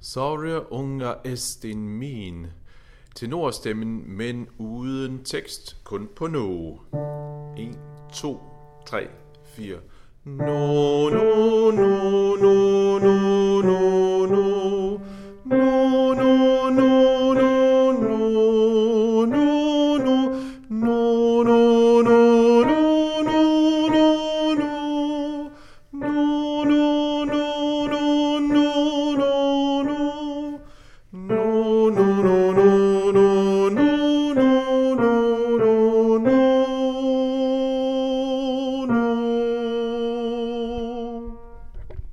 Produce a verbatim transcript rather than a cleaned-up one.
Sorry unga estin min. Tenorstemmen, men uden tekst, kun på no. en, to, tre, fire. No, no, no.